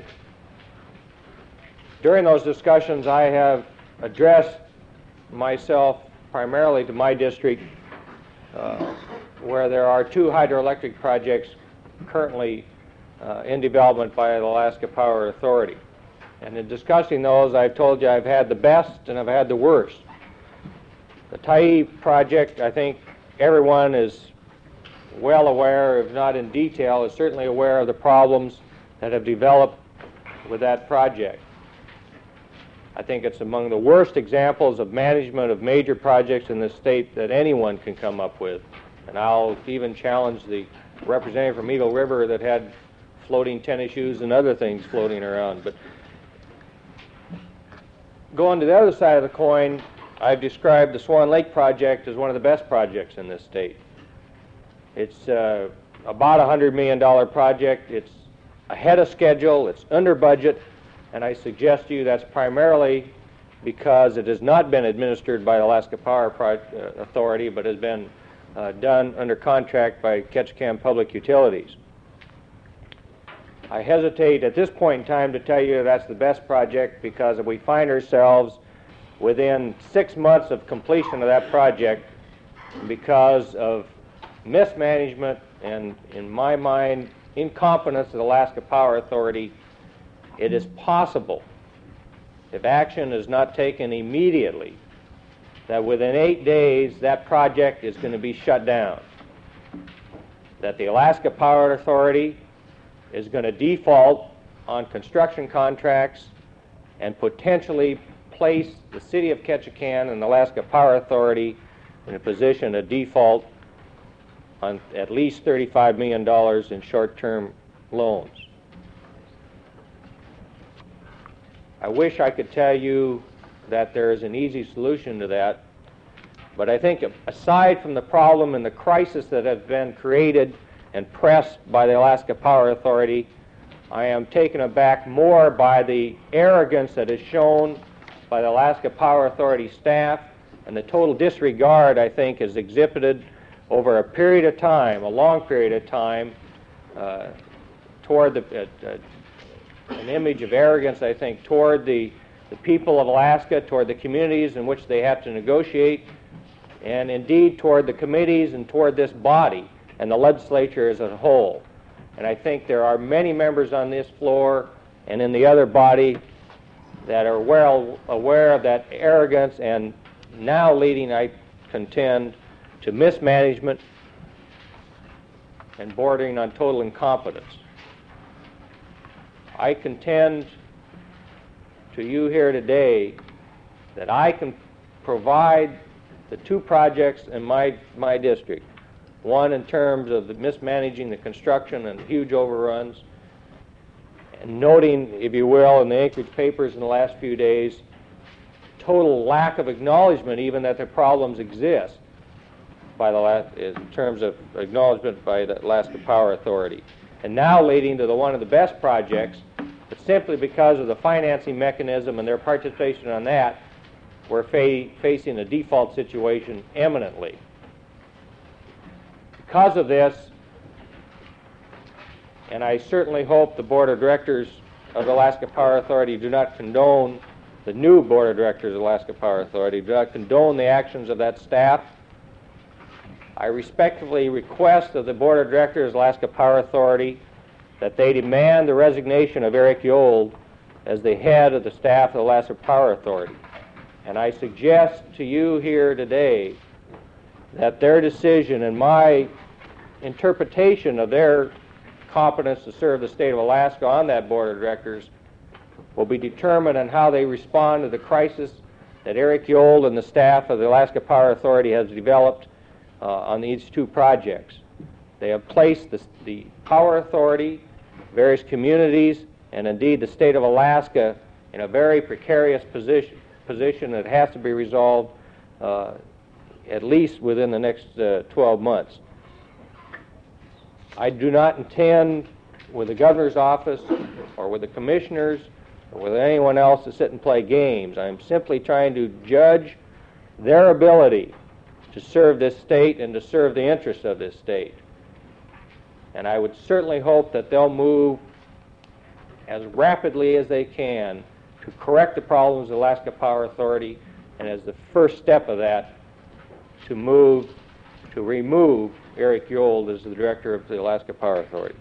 Speaker 21: During those discussions, I have addressed myself primarily to my district, where there are 2 hydroelectric projects currently in development by the Alaska Power Authority. And in discussing those, I've told you I've had the best and I've had the worst. The Tyee project, I think everyone is well aware, if not in detail, is certainly aware of the problems that have developed with that project. I think it's among the worst examples of management of major projects in the state that anyone can come up with. And I'll even challenge the representative from Eagle River that had floating tennis shoes and other things floating around. But going to the other side of the coin, I've described the Swan Lake project as one of the best projects in this state. It's about a $100 million project. It's ahead of schedule. It's under budget. And I suggest to you that's primarily because it has not been administered by the Alaska Power Authority, but has been done under contract by Ketchikan Public Utilities. I hesitate at this point in time to tell you that's the best project, because if we find ourselves within 6 months of completion of that project because of mismanagement and, in my mind, incompetence of the Alaska Power Authority, it is possible, if action is not taken immediately, that within 8 days that project is going to be shut down. That the Alaska Power Authority is going to default on construction contracts and potentially place the City of Ketchikan and the Alaska Power Authority in a position to default on at least $35 million in short-term loans. I wish I could tell you that there is an easy solution to that, but I think aside from the problem and the crisis that has been created and pressed by the Alaska Power Authority, I am taken aback more by the arrogance that is shown by the Alaska Power Authority staff and the total disregard, I think, is exhibited over a period of time, a long period of time, toward an image of arrogance, I think, toward the people of Alaska, toward the communities in which they have to negotiate, and indeed toward the committees and toward this body and the legislature as a whole. And I think there are many members on this floor and in the other body that are well aware of that arrogance and now leading, I contend, to mismanagement and bordering on total incompetence. I contend to you here today that I can provide the 2 projects in my district, one in terms of the mismanaging the construction and huge overruns, and noting, if you will, in the Anchorage papers in the last few days, total lack of acknowledgement even that the problems exist by in terms of acknowledgement by the Alaska Power Authority. And now leading to one of the best projects, but simply because of the financing mechanism and their participation on that, we're facing a default situation imminently. Because of this, and I certainly hope the Board of Directors of the Alaska Power Authority do not condone, the new Board of Directors of the Alaska Power Authority do not condone the actions of that staff, I respectfully request of the Board of Directors of the Alaska Power Authority that they demand the resignation of Eric Yold as the head of the staff of the Alaska Power Authority. And I suggest to you here today that their decision and my interpretation of their competence to serve the state of Alaska on that Board of Directors will be determined on how they respond to the crisis that Eric Yold and the staff of the Alaska Power Authority has developed on these 2 projects. They have placed the Power Authority, various communities, and indeed the state of Alaska in a very precarious position that has to be resolved at least within the next 12 months. I do not intend, with the governor's office or with the commissioners or with anyone else, to sit and play games. I'm simply trying to judge their ability to serve this state and to serve the interests of this state. And I would certainly hope that they'll move as rapidly as they can to correct the problems of the Alaska Power Authority, and as the first step of that, to remove Eric Yold as the director of the Alaska Power Authority.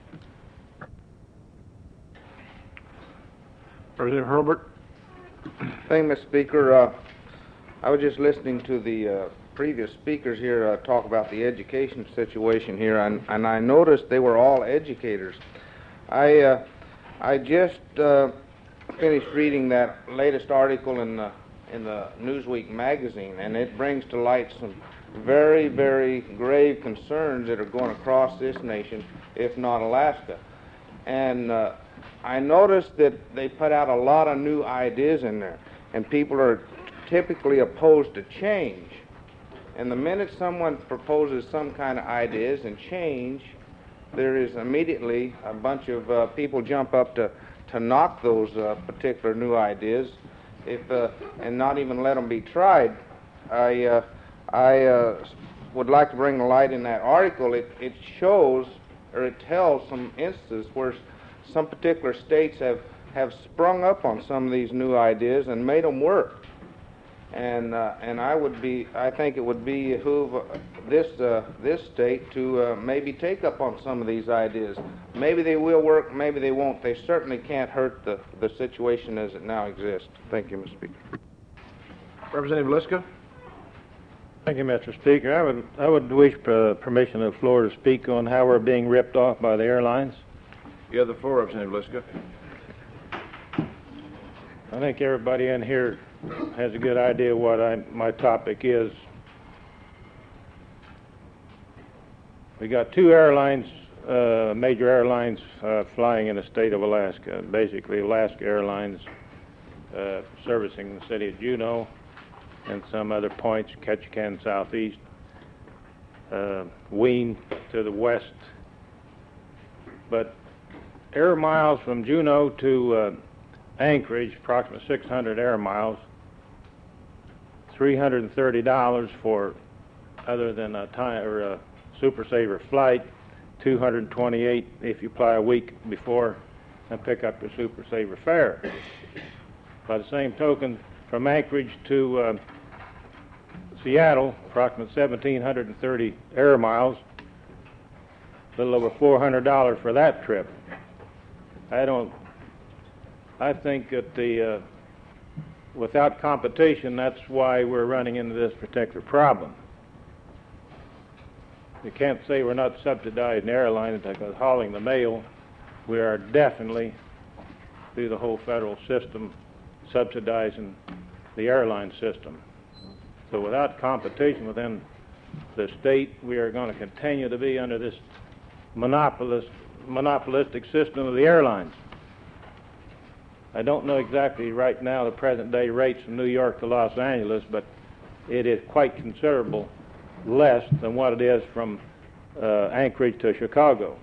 Speaker 11: Representative Hurlburt.
Speaker 4: Thank you, Mr. Speaker. I was just listening to the previous speakers here talk about the education situation here, and I noticed they were all educators. I just finished reading that latest article in the Newsweek magazine, and it brings to light some very, very grave concerns that are going across this nation, if not Alaska. And I noticed that they put out a lot of new ideas in there, and people are typically opposed to change. And the minute someone proposes some kind of ideas and change, there is immediately a bunch of people jump up to knock those particular new ideas, and not even let them be tried. I would like to bring to light in that article, it shows, or it tells some instances where some particular states have sprung up on some of these new ideas and made them work. And I think it would behoove this state to maybe take up on some of these ideas. Maybe they will work, maybe they won't. They certainly can't hurt the situation as it now exists. Thank you, Mr. Speaker.
Speaker 11: Representative Liska.
Speaker 12: Thank you, Mr. Speaker. I would wish permission of the floor to speak on how we're being ripped off by the airlines.
Speaker 11: You have the floor, Representative Liska.
Speaker 12: I think everybody in here has a good idea what my topic is. We got two airlines, major airlines, flying in the state of Alaska. Basically, Alaska Airlines servicing the city of Juneau and some other points, Ketchikan southeast, Wien to the west. But air miles from Juneau to Anchorage, approximately 600 air miles, $330 for other than a time or a Super Saver flight, $228 if you fly a week before and pick up your Super Saver fare. By the same token, from Anchorage to Seattle, approximately 1,730 air miles, a little over $400 for that trip. I think that without competition, that's why we're running into this particular problem. You can't say we're not subsidizing airlines because hauling the mail, we are definitely, through the whole federal system, subsidizing the airline system. So without competition within the state, we are going to continue to be under this monopolistic system of the airlines. I don't know exactly right now the present day rates from New York to Los Angeles, but it is quite considerable less than what it is from Anchorage to Chicago.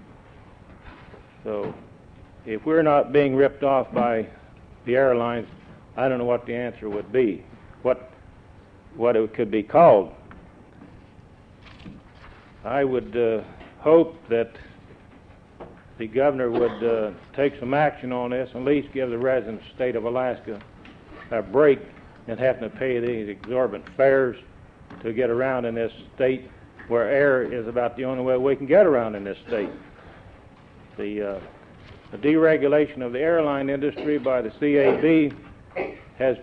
Speaker 12: So if we're not being ripped off by the airlines, I don't know what the answer would be, what it could be called. I would hope that the governor would take some action on this, and at least give the residents of the state of Alaska a break in having to pay these exorbitant fares to get around in this state where air is about the only way we can get around in this state. The deregulation of the airline industry by the CAB has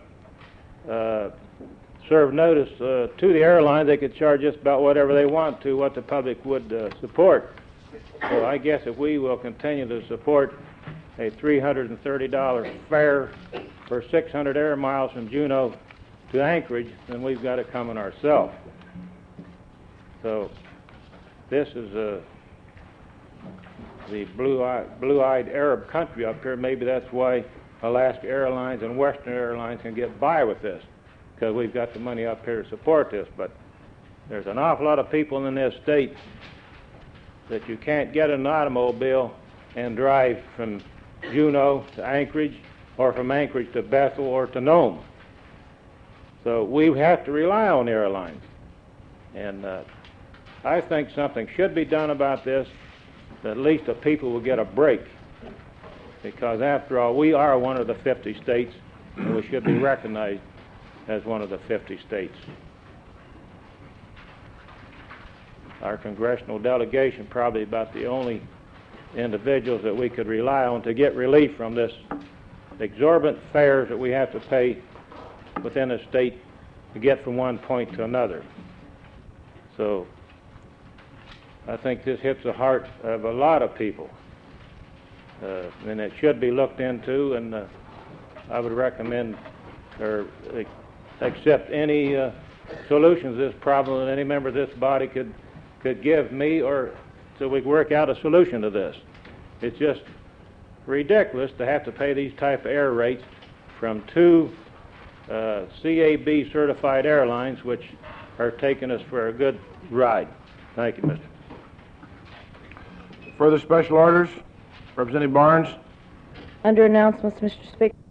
Speaker 12: served notice to the airline they could charge just about whatever they want to, what the public would support. So I guess if we will continue to support a $330 fare for 600 air miles from Juneau to Anchorage, then we've got it coming ourselves. So this is the blue-eyed Arab country up here. Maybe that's why Alaska Airlines and Western Airlines can get by with this, because we've got the money up here to support this. But there's an awful lot of people in this state that you can't get an automobile and drive from Juneau to Anchorage, or from Anchorage to Bethel or to Nome. So we have to rely on airlines. And I think something should be done about this, that at least the people will get a break. Because after all, we are one of the 50 states, and we should be recognized as one of the 50 states. Our congressional delegation probably about the only individuals that we could rely on to get relief from this exorbitant fares that we have to pay within a state to get from one point to another. So I think this hits the heart of a lot of people, and it should be looked into, and I would recommend or accept any solutions to this problem that any member of this body could give me, or so we can work out a solution to this. It's just ridiculous to have to pay these type of air rates from two CAB certified airlines, which are taking us for a good ride. Thank you, Mr.
Speaker 1: Further special orders? Representative Barnes?
Speaker 3: Under announcements, Mr. Speaker.